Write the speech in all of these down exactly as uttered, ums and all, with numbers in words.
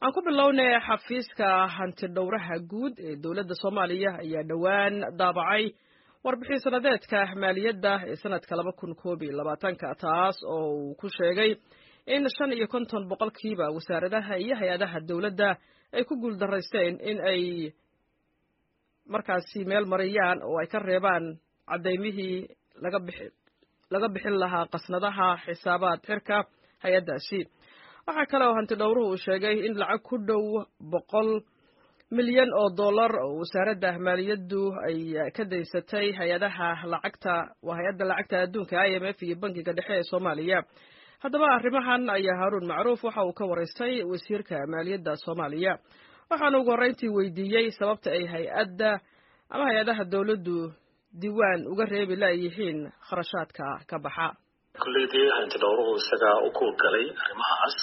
aan ku bilownay xafiiska hanti dhowraha guud ee dowladda Soomaaliya ayaa dhawaan daabacay warbixin sanadeedka maaliyadda ee sanadka laba kun koob iyo labaatan taas oo uu ku sheegay in shan iyo konton boqolkiiba wasaaradaha iyo hay'adaha dowladda ay ku guuldareysteen in ay markaasi meel mariyaan oo ay ka reebaan cadeymihii laga bixin laga bixin lahaa qasnadaha xisaabaad xirka hay'adaasi. waxa kale oo hanti dhowruhu uu sheegay in lacag ku dhow boqol milyan oo dollar oo wasaaradda maaliyaddu ay ka deysatay hay'adaha lacagta waa hay'adda lacagta adduunka I M F iyo bankiga dhexe ee Soomaaliya. haddaba arrimahan ayaa Haruun Macruuf waxa uu ka wareystay wasiirka maaliyadda Soomaaliya, waxaana ugu horreyntii weydiiyey sababta ay hay'adda ama hay'adaha dowladdu diiwaan uga reebi laayihiin kharashaadka ka baxa. kulleedii hanti dhowruhu isaga u ku galay arrimahaas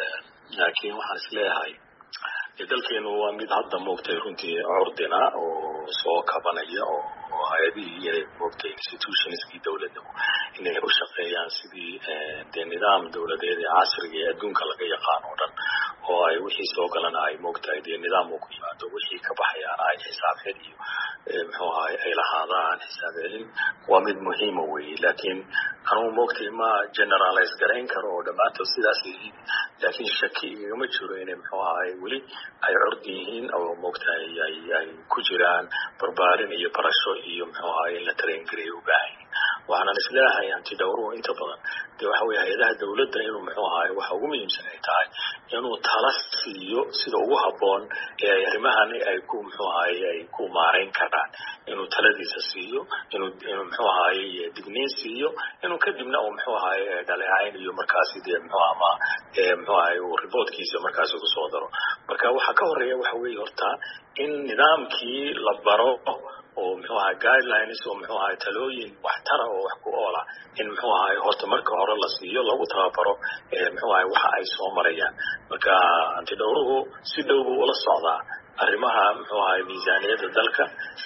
laakiin waxaan isleeyahay dalkeenu waa mid hadda moogtay runtii curdina oo soo kabanaya oo hay'adihii inay moogtay institutionskii dowladda inay u shaqeeyaan sidii dee nidaam dowladeed ee casriga ee adduunka laga yaqaan oo dhan oo ay wixii soo galana ay moogtahay dee nidaam uu ku yimaado wixii ka baxayaan ay xisaab xid iyo muxuu ahay ay lahaadaan xisaab celin waa mid muhiima weeye. laakiin anugu moogtay ma generalize garayn karo oo dhammaantood sidaas yihiin, laakiin shaki igama jiro inay muxuu ahay weli ay curdi yihiin oo moogtahay ay ay ku jiraan barbaarin iyo barasho iyo muxuu ahay in la tareengareeyo u baahan yihiin. waxaan isleeyahay hanti dhowruhu inta badan dee waxa weeye hay'adaha dowladda inuu muxuu ahay waxa ugu muhiimsan ay tahay inuu tala siiyo sida ugu habboon ee arrimahan ay ku muxuu ahay ay ku maareyn karaan, inuu taladiisa siiyo, inuu inuu muxuu ahay digniin siiyo, inuu kadibna uu muxuu ahay dhaleecayn iyo markaasi dee muxuu ama muxuu ahay uu reportkiisa markaasi ku soo daro. marka waxa ka horeeya waxa weeye horta in nidaamkii la baro oo muxuu ahay guidelines oo muxuu ahay talooyin waxtara oo wax ku oola in muxuu ahay horta marka hore la siiyo lagu tababaro muxuu ahay waxa ay soo marayaan. marka hanti dhowruhu si dhow buu ula socdaa arrimaha muxuu ahay miisaaniyadda dalka,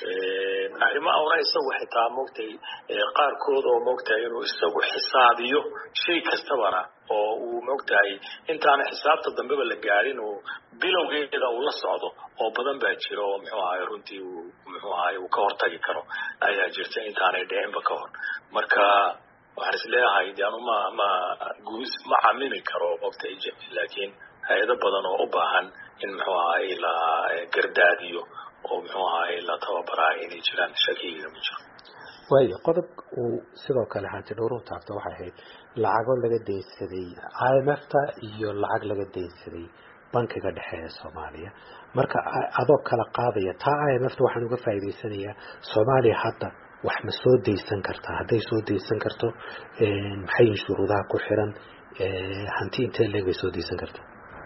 arrimaha una isagu xitaa moogtay qaarkood oo moogtahay inuu isagu xisaabiyo shay kastabana oo uu moogtahay intaana xisaabta dambeba la gaarin uu bilowgeeda uu la socdo oo badan baa jira oo muxuu ahay runtii uu muxuu ahay uu ka hortagi karo ayaa jirta intaanay dhicinba ka hor. marka waxaan isleeyahay de anu ma ma guus ma camimi karo moogtay, laakiin hay'ado badan oo u baahan in muxuu ahay la gardaadiyo oo muxuu ahay la tababaraayo inay jiraan shakiga ma jiro. waayo qodob uu sidoo kale hanti dhowruhu taabto waxay ahayd lacago laga deynsaday I M F ta iyo lacag laga deynsaday bankiga dhexe ee Soomaaliya. marka adoo kala qaadaya taa I M F ta waxaan uga faa'iideysanayaa Soomaaliya hadda wax ma soo deysan kartaa, hadday soo deysan karto maxay shuruudaha ku xiran hanti intee leeg bay soo deysan kartaa?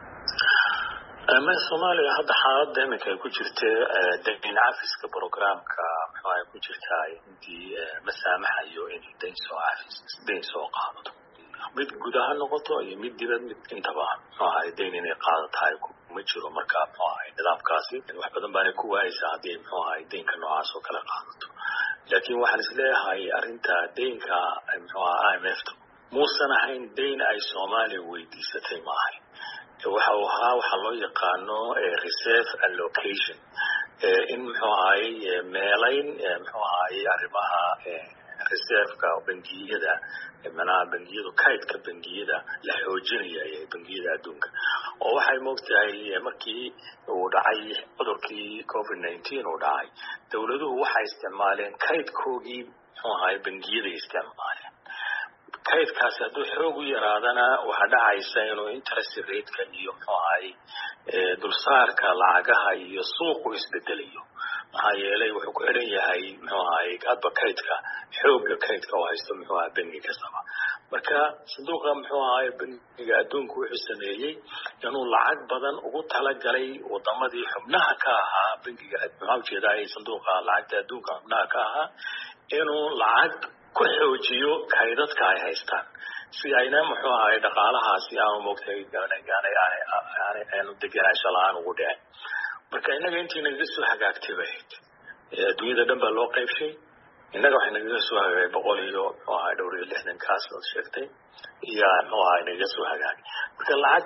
ama Soomaaliya hadda xaaladda iminka ay ku jirtay deyn cafiska programka muxuu ahay ku jirtaa intii masaamaxayo in deyn soo cafis deyn soo qaadato mid gudaha noqoto iyo mid dibad mid intaba muxuu ahay deyn inay qaadatahay kuma jiro. marka muxuu ahay nidaamkaasi wax badan baana ku waayeysaa haddii muxuu ahay deynka noocaas oo kale qaadato. laakiin waxaan isleeyahay arrinta deynka muxuu ahay I M F ta muusan ahayn deyn ay Soomaaliya weydiisatay ma ahayn, waxa uu ahaa waxa loo yaqaano reserve allocation in muxuu ahay meelayn muxuu ahay arrimaha reserve-ka bangiyada manaa bangiyadu kaydka bangiyada la xoojinaya ee bangiyada adduunka. oo waxay moogtahay markii uu dhacay cudurkii covid nineteen uu dhacay dowladuhu waxay isticmaaleen kaydkoogii muxuu ahay bangiyada isticmaaleen. kaydkaas hadduu xoog u yaraadana waxaa dhacaysa inuu interest rate-ka iyo muxuu ahay dulsaarka lacagaha iyo suuqu isbedelayo, maxaa yeelay wuxuu ku xiran yahay muxuu ahay hadba kaydka xoogga kaydka oo haysto muxuu ahay bangi kastaba. marka sanduuqa muxuu ahay bangiga adduunku wuxuu sameeyey inuu lacag badan ugu talagalay wadamadii xubnaha ka ahaa bangiga maxaa ujeedaa sanduuqa lacagta adduunka xubnaha ka ahaa inuu lacag ku xoojiyo kaydadka ay haystaan si ayna muxuu ahay dhaqaalahaasi aanu moogtay gaanay aanu deganaansho la-aan ugu dhicin. marka innaga intii nagaga soo hagaagtay bay ahayd adduunyada dhan baa loo qaybshay, innaga waxay nagaga soo hagaagay boqol iyo muxuu ahay dhowr iyo lixdan kaas ood sheegtay iyo muxuu ahay nagaga soo hagaagay. marka lacag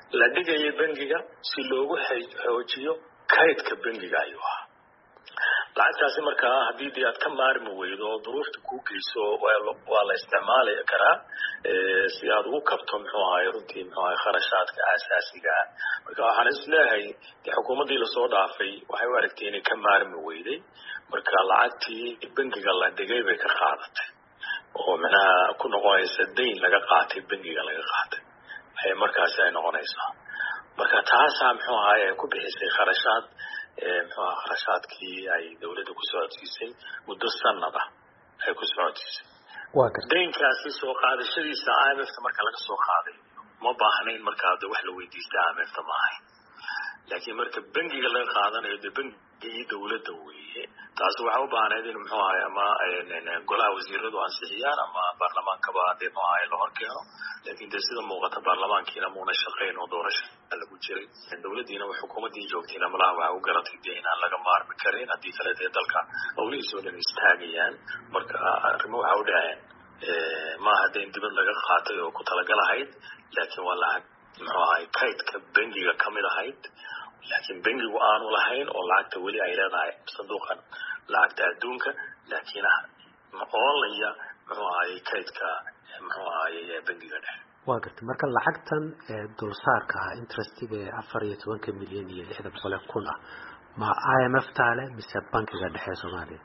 la dhigayay bangiga si loogu xoojiyo kaydka bangiga ayuu ahaa lacagtaasi markaa haddii dee aad ka maarmi weydo oo duruufta kuu geyso waa la isticmaali karaa si aad ugu kabto muxuu ahaay runtii muxuu ahaay kharashaadka aasaasiga ah marka waxaan isleeyahay dee xukuumaddii lasoo dhaafay waxay u aragtay inay ka maarmi weyday marka lacagtii bangiga la dhigay bay ka qaadatay oo macnaha ku noqonaysa dayn laga qaatay bangiga laga qaatay ay markaasi ay noqonaysaa marka taasaa muxuu ahaay ay ku bixisay kharashaad muxuu ahaa kharashaadkii ay dawladda ku socodsiisay muddo sanad ah ay ku socodsiisay waa gartay daynkaasi soo qaadashadiisa I M F ta marka laga soo qaaday ma baahnayn markaa de wax la weydiistay I M F ta ma ahayn laakiin marka bangiga laga qaadanayo dee bangigii dawladda weeye taasi waxay u baahnayd in muxuu ahay ama golaha wasiiradu ansixiyaan ama baarlamaankaba dee muxuu ahay la horkeeno laakiin dee sida muuqata baarlamaankiina muuna shaqayn oo doorasho lagu jiray dawladdiina xukuumaddii joogtayna malaha waxay u garatay dee inaan laga maarmi karin haddii kale dee dalka howlihiisoo dhan istaagayaan marka arrimo waxay u dhaceen maaha dee in dibad laga qaatay oo ku talagalahayd laakiin waa lacag muxuu ahay kaydka bangiga ka mid ahayd laakiin bangigu aanu lahayn oo lacagta weli ay leedahay sanduuqan lacagta adduunka laakiin oolaya muxuu ahay kaydka muxuu ahay bangiga dhexe waa gartay marka lacagtan dulsaarka ah interestiga ee afar iyo tobanka milyan iyo lixda boqol kun ah ma I M F taale mise bankiga dhexe Soomaaliya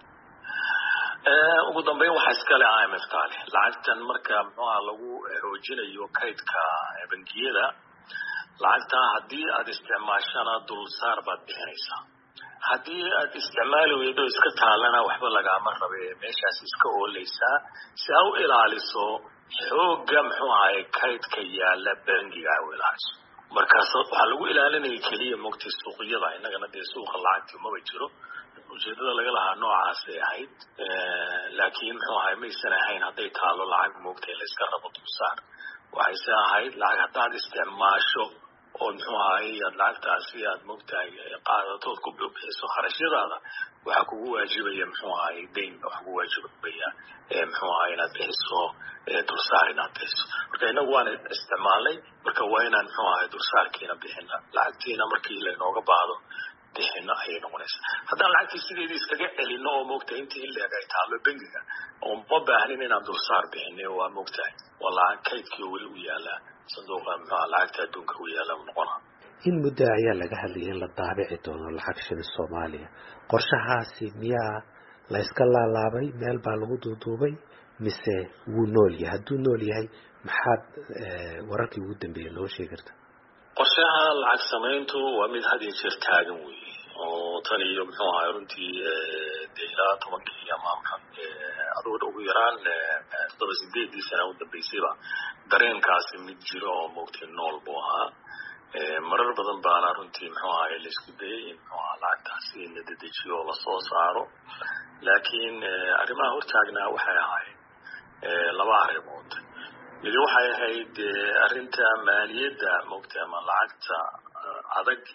ugu dambeyn waxaa iskale I M F taale lacagtan marka muxuu ahaa lagu xoojinayo kaydka bangiyada lacagta haddii aad isticmaashana dulsaar baad bixinaysaa haddii aad isticmaali weydo iska taalana waxba lagaama rabe meeshaas iska oolaysaa si aa u ilaaliso xooga muxuu ahay kaydka yaala bangiga u ilaaliso markaas waxaa lagu ilaalinaya keliya mogtay suuqyada innagana dee suuqa lacagtii maba jiro ujeedada laga lahaa noocaasay ahayd laakiin muxuu ahay maysan ahayn hadday taalo lacag moogtay la iska rabo dulsaar waxayse ahayd lacag haddaad isticmaasho oo muxuu ahay aad lacagtaasi aad moogtahay qaadatood ku bixiso kharashyadaada waxaa kugu waajibaya muxuu ahay dayn waxa kugu waajibaya muxuu ahay inaad bixiso dulsaar inaad bixiso marka inagu waan isticmaalnay marka waa inaan muxuu ahay dulsaarkiina bixina lacagtiina markii laynooga baahdo bixina ayay noqonaysaa haddaan lacagtii sideedii iskaga celino oo moogtahay intii in leeg ay taalo bangiga oo ma baahnin inaan dulsaar bixinay waa moogtahay waa lacag kaydkii weli u yaalaa sanduuqa muxuu lacagta adduunka u yaala noqona in muddo ayaa laga hadlayay in la daabici doono lacag shilin Soomaaliya qorshahaasi miyaa la iska laalaabay meel baa lagu duuduubay mise wuu nool yahay hadduu nool yahay maxaad wararkii ugu dambeeyay loo sheegi kartaa qorshaha lacag samayntu waa mid had iyo jeer taagan weeye oo tan iyo muxuu ahay runtii dee ilaa tobankii ama aduga ugu yaraan toddoba sideedii sana u dambeysayba dareenkaasi mid jiro oo moogtay nool buu ahaa marar badan baana runtii muxuu ahay la isku dayay in muxuu ahaa lacagtaasi la dedejiyo oo lasoo saaro laakiin arrimaha hortaagnaa waxay ahayd laba arrimood midi waxay ahayd arrinta maaliyadda moogtay ama lacagta adag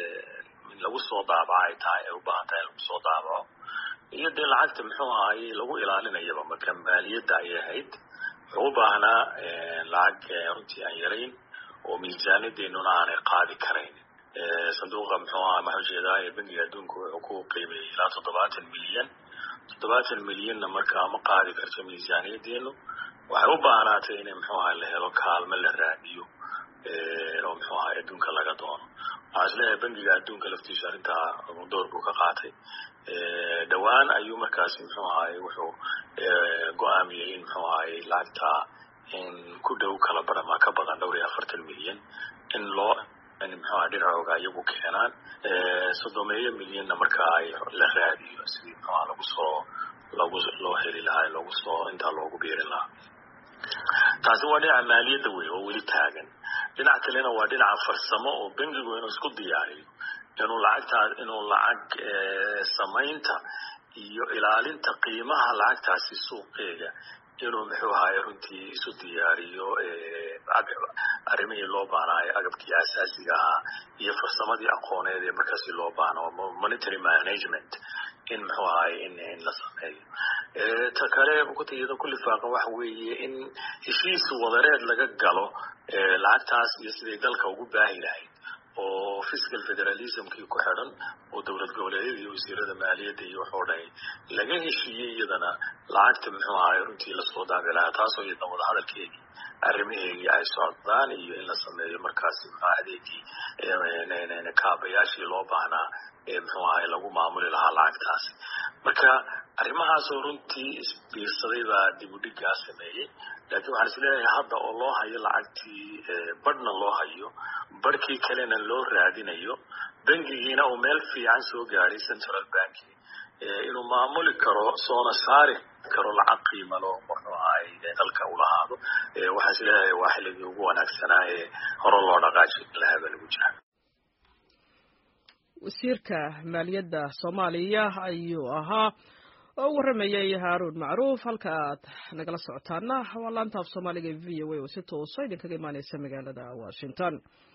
in lagu soo daabaco ay tahay ay u baahan tahay in lagu soo daabaco iyo dee lacagta muxuu ahay lagu ilaalinayaba marka maaliyadda ayay ahayd wuxuu u baahnaa lacag runtii aan yarayn oo miisaaniyadeennuna aanay qaadi karayn sanduuqa muxuu ahaa maxaa ujeedaa ee bangiga adduunka wuxuu ku qiimeeyey ilaa toddobaatan milyan toddobaatan milyanna markaa ma qaadi karto miisaaniyadeenu waxay u baahnaatay in muxuu ahay la helo kaalmo la raadiyo oo muxuu ahay adduunka laga doono waxaa isleeyahay bangiga adduunka laftiisa arrintaa door buu ka qaatay dhowaan ayuu markaasi muxuu ahay wuxuu go-aamiyey in muxuu ahay lacagta in ku dhow kala barama ka badan dhowr iyo afartan milyan in loo in muxuu ahay dhinacooga iyagu keenaan soddomeeyo milyanna markaa ay la raadiyo sidii muxuu ahaa lagu soo lagu loo heli lahaa loogu soo intaa loogu biirin lahaa taasi waa dhinaca maaliyadda wey oo weli taagan dhinac kalena waa dhinaca farsamo oo bangigu inuu isku diyaariyo inuu lacagtaa inuu lacag samaynta iyo ilaalinta qiimaha lacagtaasi suuqeega inuu muxuu ahaay runtii isu diyaariyo arrimihii loo baanaayo agabkii asaasiga ahaa iyo farsamadii aqooneed ee markaasi loo baano monetary management in muxuu ahaay in in la sameeyo ta kale bukutiyada kulli faaqan waxa weeye in heshiis wadareed laga galo lacagtaas iyo sidii dalka ugu baahi lahayd oo fiscal federalismkii ku xidhan oo dowlad goboleedyada iyo wasiirada maaliyadda iyo waxoo dhan laga heshiiyey iyadana lacagta muxuu ahaay runtii lasoo daabi lahaa taasoo iyadana wada hadalkeedii arrimaheegii ay socdaan iyo in la sameeyo markaasi muxuu adeegii kaabayaashii loo baahnaa ee muxuu ahaay lagu maamuli lahaa lacagtaasi marka arrimahaasoo runtii isbiirsaday baa dib u dhiggaa sameeyey laakiin waxaan isleeyahay hadda oo loo hayo lacagtii badhna loo hayo barhkii kalena loo raadinayo bangigiina uu meel fiican soo gaaray central banki inuu maamuli karo soona saari karo lacag qiimo loo muxuu ahaay dalka u lahaado waxaan isleeyahay waa xilligii ugu wanaagsanaa ee hore loo dhaqaajin lahaa baa lagu jira wasiirka maaliyadda Soomaaliya ayuu ahaa oo waramayay Haaruun Macruuf halka aad nagala socotaana waa laanta af Soomaaliga V O A oo si toos ah idinkaga imaanaysa magaalada Washington.